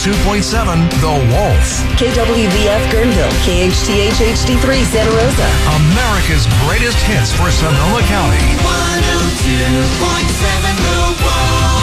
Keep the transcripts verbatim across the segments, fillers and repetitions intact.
two point seven The Wolf. K W V F Guerneville, K H T H H D three Santa Rosa. America's greatest hits for Sonoma County. one oh two point seven The Wolf.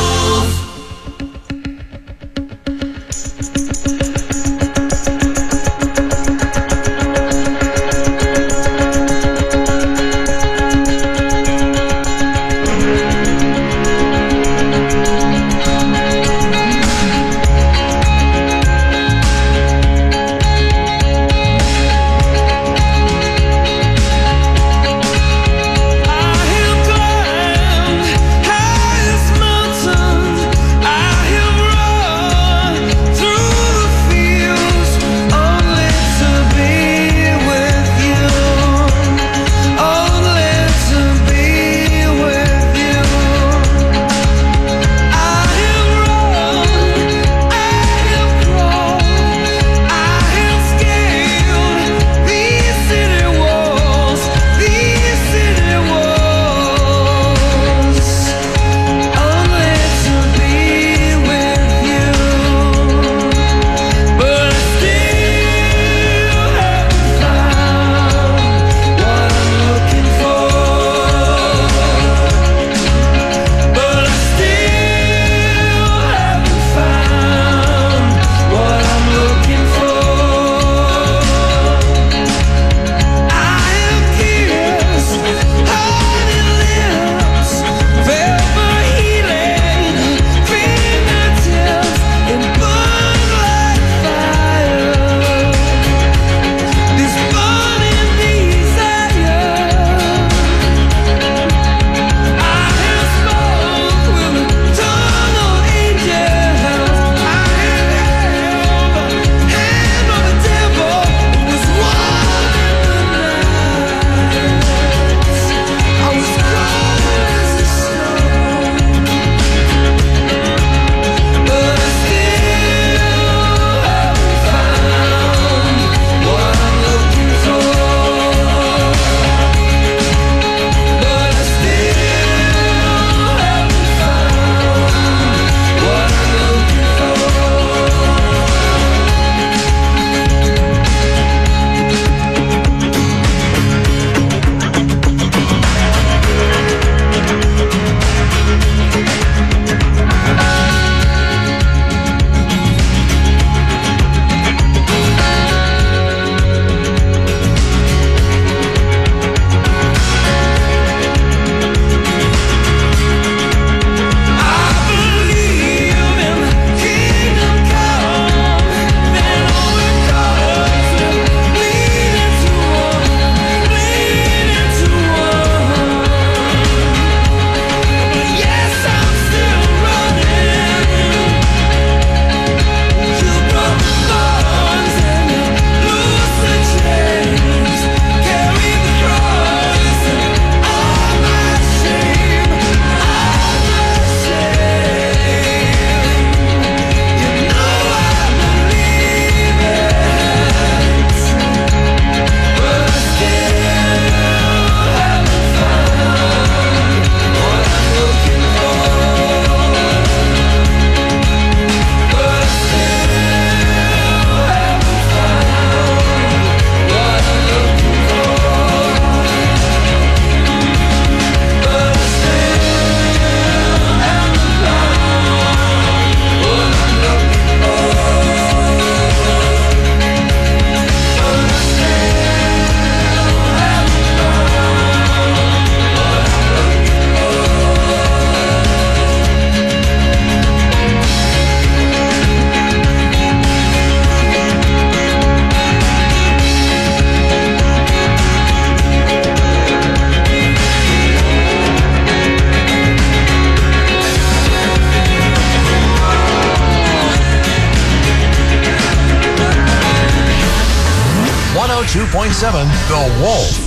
one oh two point seven The Wolf.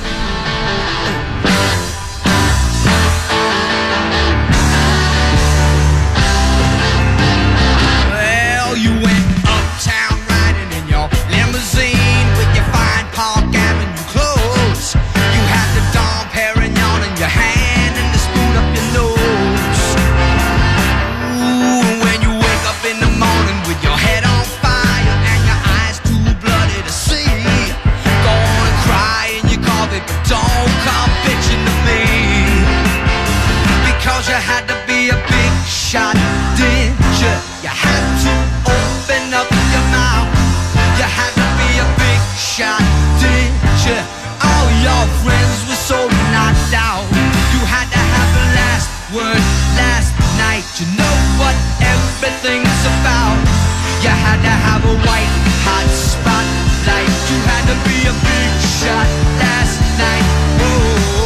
Well, you went uptown riding in your limousine with your fine Park Avenue clothes. You had the Dom Perignon in your hand and the spoon up your nose. Ooh, when you wake up in the morning with don't come bitching to me, because you had to be a big shot, didn't you? You had to open up your mouth. You had to be a big shot, didn't you? All your friends were so knocked out. You had to have the last word last night. You know what everything's about. You had to have a white hot spotlight. You had to be a big shot last night. Whoa.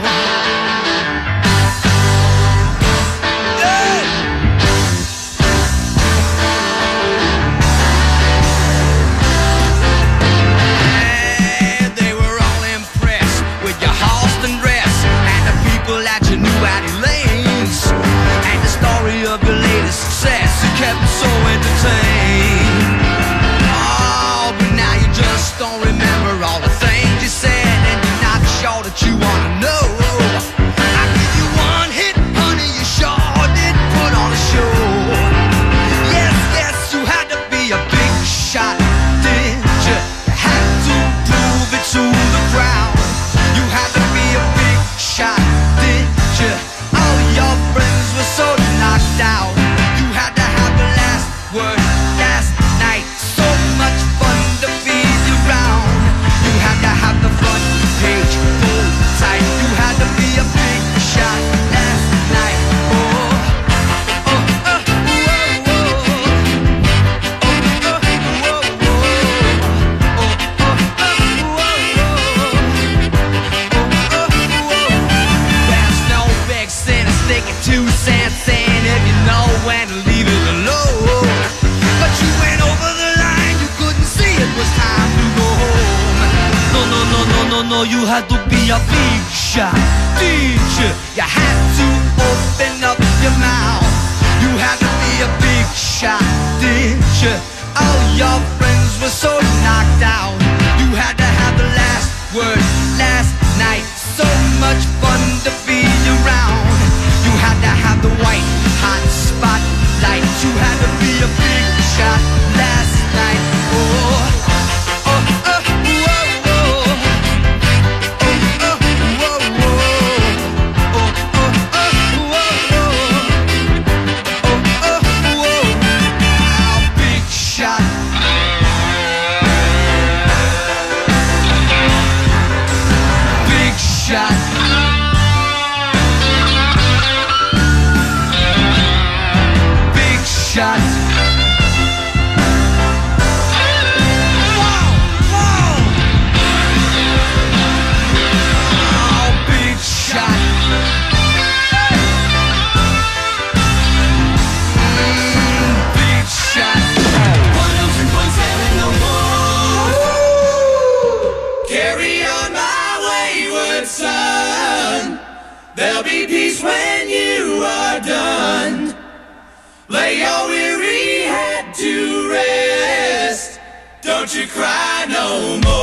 Success, you kept me so entertained. Oh, but now you just don't remember all the things you said, and you're not sure that you wanna know. I give you one hit, honey, you sure did put on a show. Yes, yes, you had to be a big shot, didn't you? You had to prove it to the crowd. You had to be a big shot, didn't you? All your friends were so knocked out. Word last night, so much fun to be around. You had to have the front page full tight. You had to be a big shot last night. Oh, oh, oh, whoa, whoa. Oh, oh, whoa, whoa. Oh, oh, oh, whoa, whoa. Oh, oh, whoa. There's no big sin in sticking two cents in if you know when to leave it alone. But you went over the line, you couldn't see it was time to go home. No, no, no, no, no, no, you had to be a big shot, did you? You had to open up your mouth. You had to be a big shot, did you? All your friends were so knocked out. You had to have the last word last night. So much fun to be around. You had to have the white hot spotlight. You had to be a big shot last night. Oh, oh, oh, whoa, whoa. Oh, oh, whoa, whoa. Oh, oh, oh, whoa, whoa. Oh, oh, whoa. Oh, big shot. Big shot. Big shot. There'll be peace when you are done. Lay your weary head to rest. Don't you cry no more.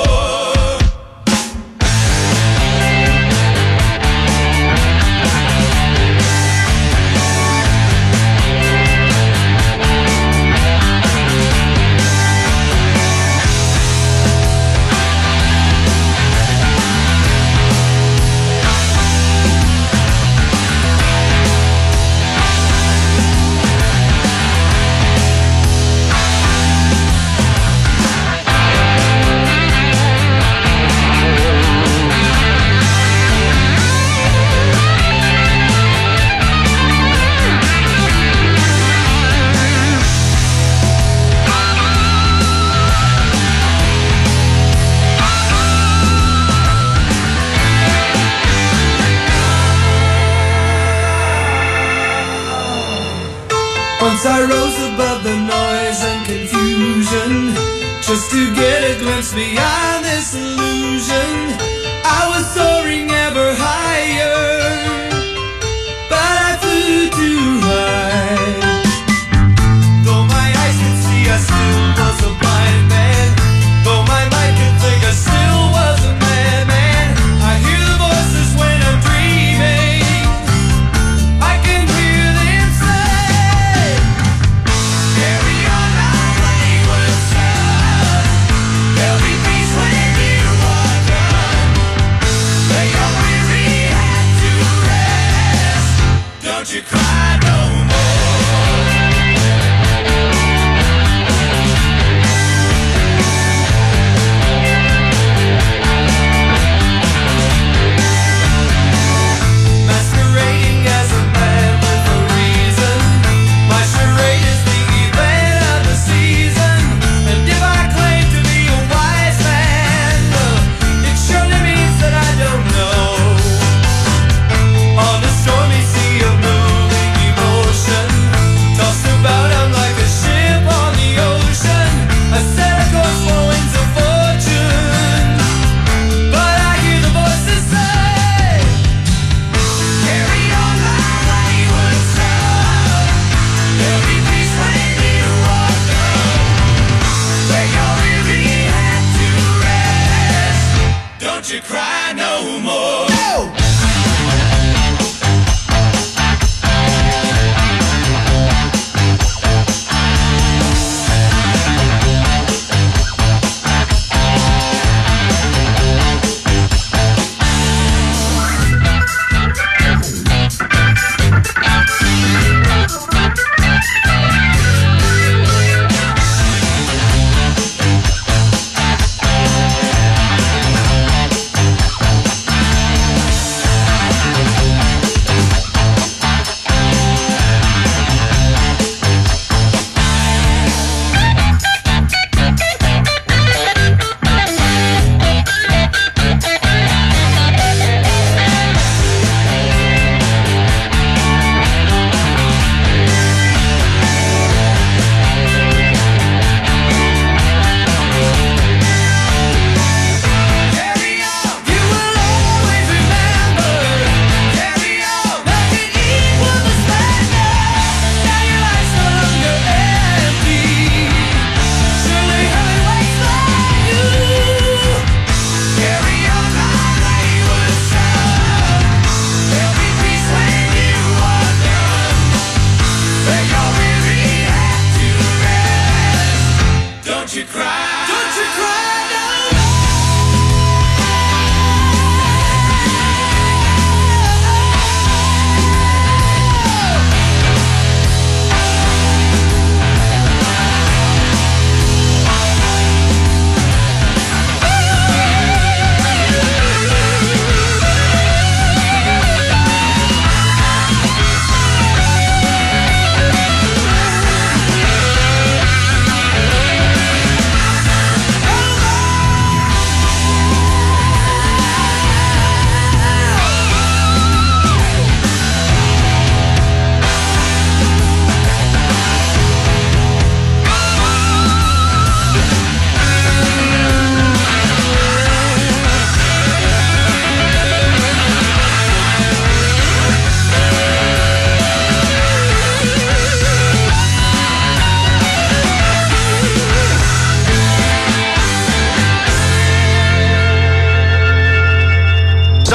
Once I rose above the noise and confusion, just to get a glimpse beyond this illusion. I was soaring ever higher, but I flew too high. Though my eyes could see, I still was a blind man. Though my mind could think, I still was a madman. I hear the voices when I'm dreaming. I can hear them say, carry on my wayward son. There'll be peace when you are done.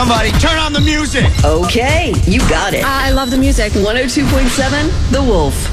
Somebody turn on the music. Okay, you got it. I love the music. one oh two point seven The Wolf.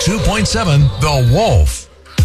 two point seven The Wolf.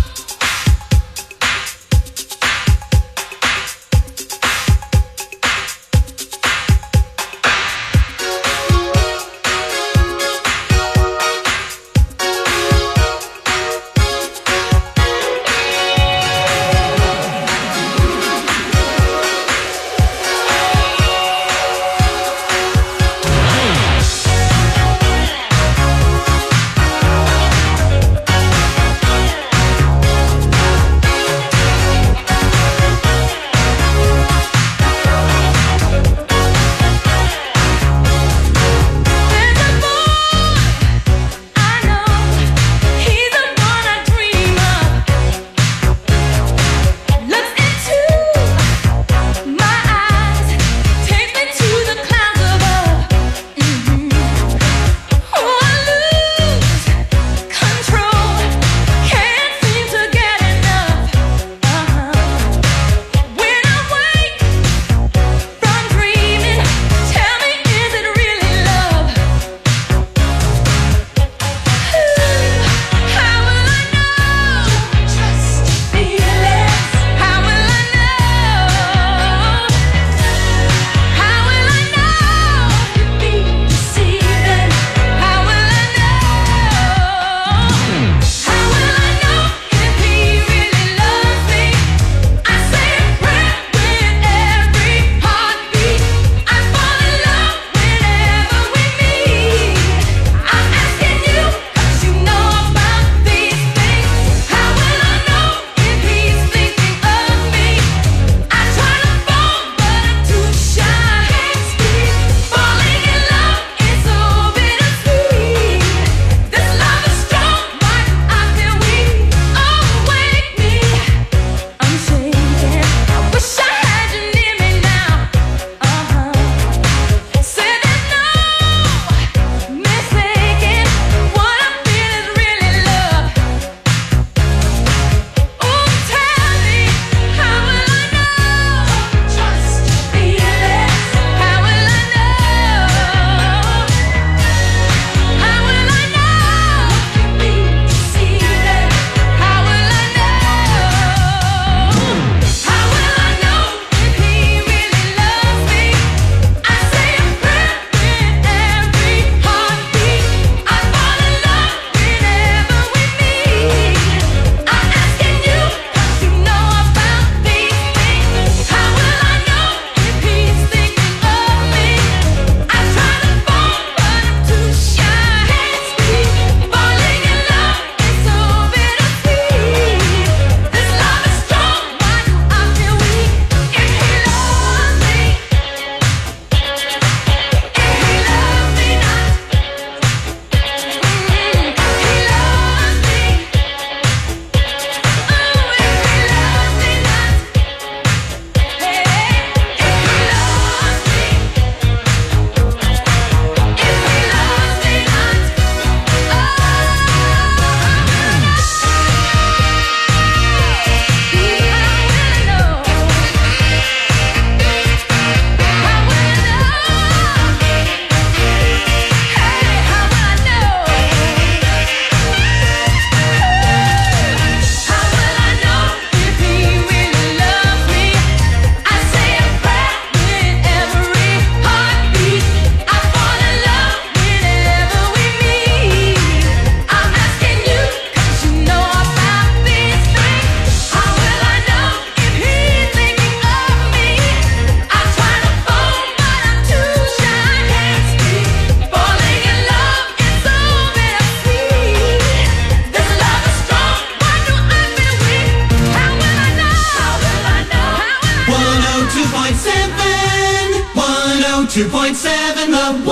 two point seven The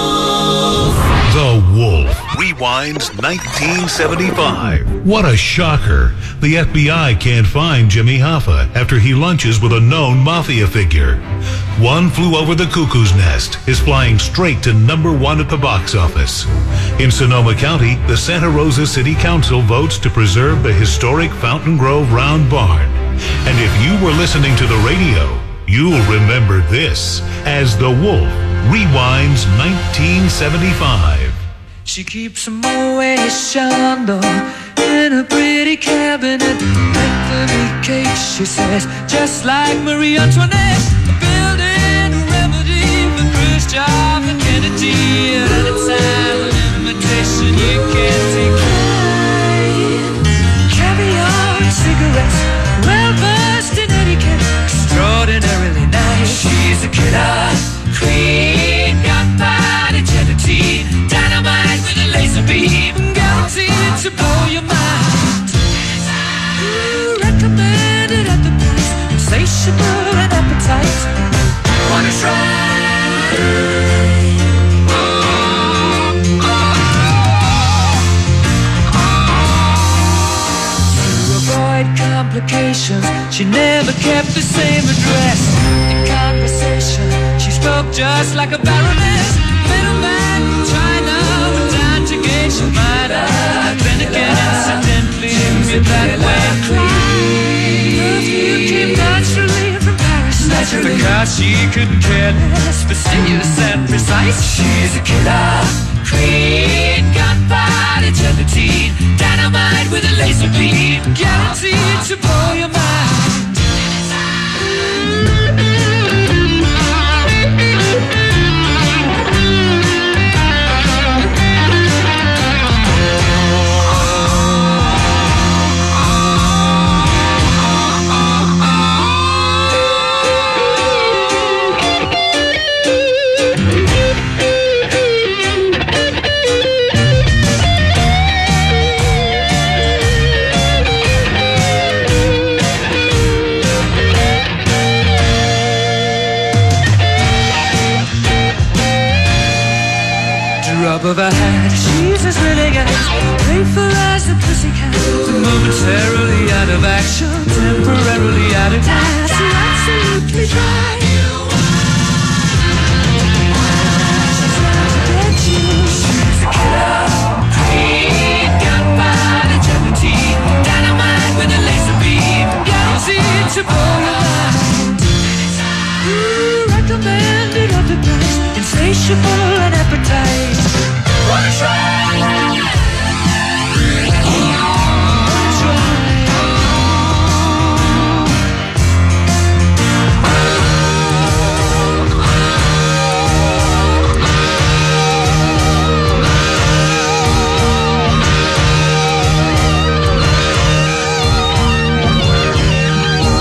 Wolf. The Wolf rewinds nineteen seventy-five. What a shocker. The F B I can't find Jimmy Hoffa after he lunches with a known mafia figure. One Flew Over the Cuckoo's Nest is flying straight to number one at the box office. In Sonoma County, the Santa Rosa City Council votes to preserve the historic Fountain Grove Round Barn. And if you were listening to the radio, you'll remember this as The Wolf rewinds nineteen seventy-five. She keeps a Moet Chandon in a pretty cabinet. Make for me cake, she says, just like Marie Antoinette. Building a remedy for Khrushchev and Kennedy. And it's an imitation you can't decline. Caviar and cigarettes, well versed in etiquette, extraordinarily nice. She's a killer queen, gunpowder gelatine, dynamite with a laser beam, guaranteed to blow your mind. Ooh, recommended at the price, insatiable and appetite. Wanna try? Oh, oh, oh. To avoid complications, she never kept the same address. In conversation, she spoke just like a baroness. Middleman from China went down to gauge she might have been again incidentally in that way. Perfume came naturally from Paris, naturally, because she couldn't care less, fastidious and precise. She's a killer queen, gunpowder gelatine, dynamite with a laser beam, guaranteed to blow your mind. Drop of a hat, she's as willing as playful as a pussycat. Momentarily out of action, temporarily out of gas. You're absolutely dry. She's out to get you. She's a killer queen, gunpowder gelatine, dynamite with a laser beam, guaranteed to blow your mind. Ooh, recommended at the price, insatiable and appetite. Wanna try?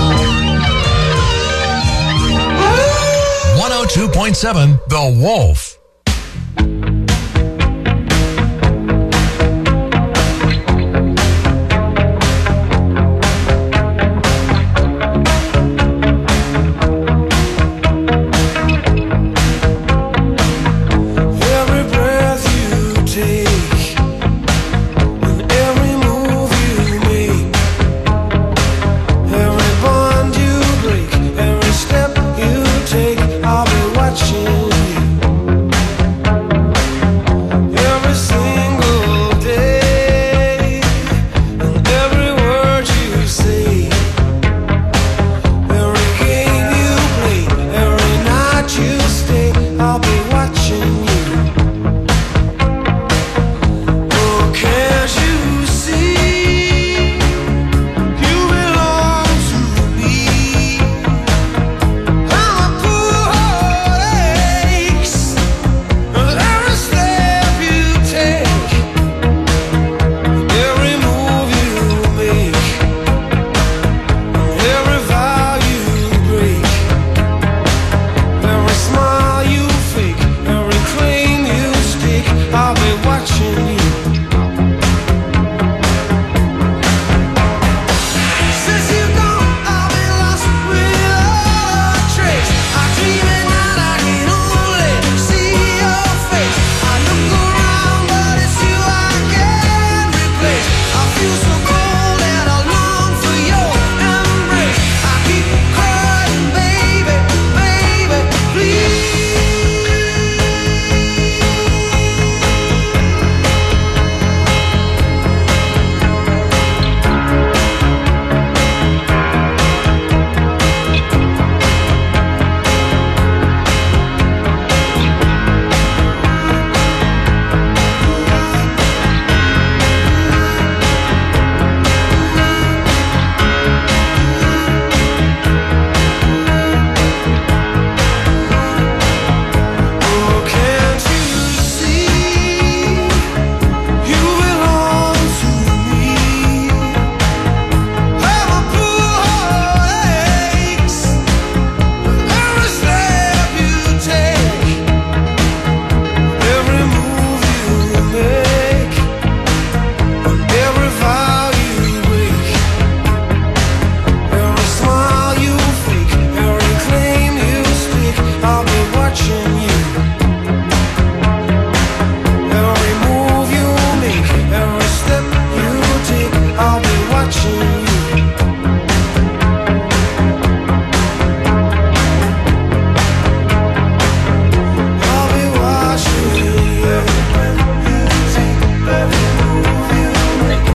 one oh two point seven The Wolf.